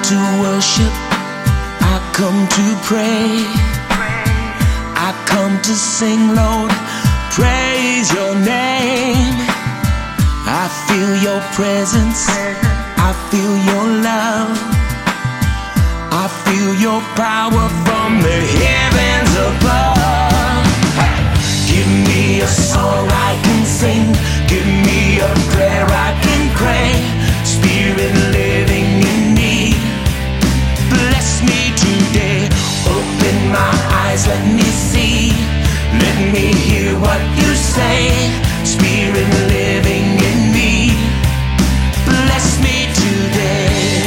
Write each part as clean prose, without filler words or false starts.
to worship, I come to pray, I come to sing, Lord, praise your name. I feel your presence, I feel your love, I feel your power from the heavens above. Give me a song I can sing, give me a prayer I can pray, Spirit living in me, bless me today. Open my eyes, let me see, let me hear what you say, Spirit living in me, bless me today.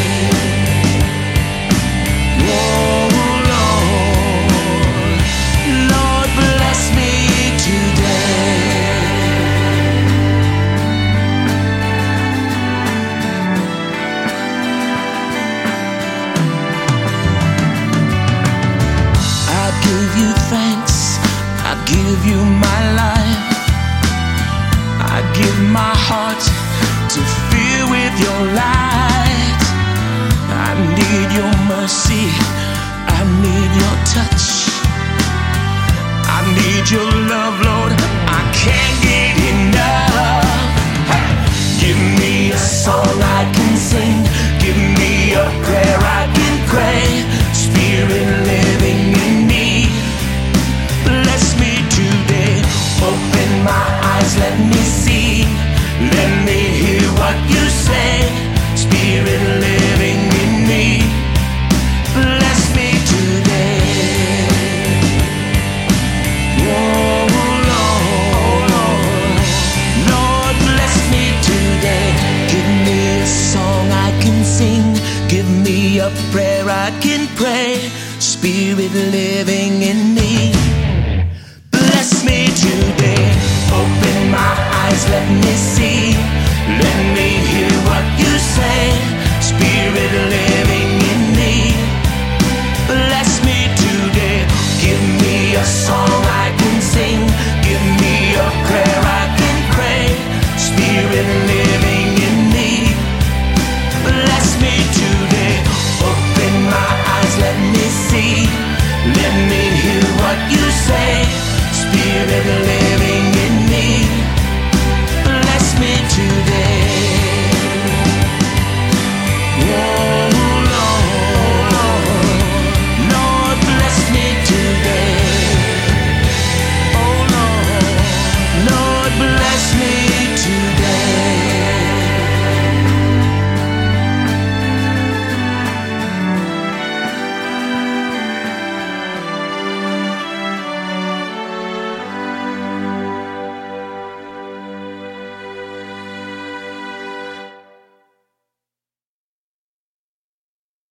Give you my life, I give my heart to fill with your light. I need your mercy, I need your touch, I need your love, Lord, I can't get enough. Give me a song I can sing, give me a prayer I can pray, Spirit living in me, bless me today. Open my eyes, let me see, let me hear what you say, Spirit living in me, bless me today. Oh Lord, Lord, bless me today. Give me a song I can sing, give me a prayer I can pray, Spirit living in me, bless me today. Open my eyes, let me see, let me hear what you say, Spirit living in me, bless me today. Give me a song I can sing, give me a prayer I can pray, Spirit living in me, bless me today. Open my eyes, let me see, let me hear what you say, Spirit living.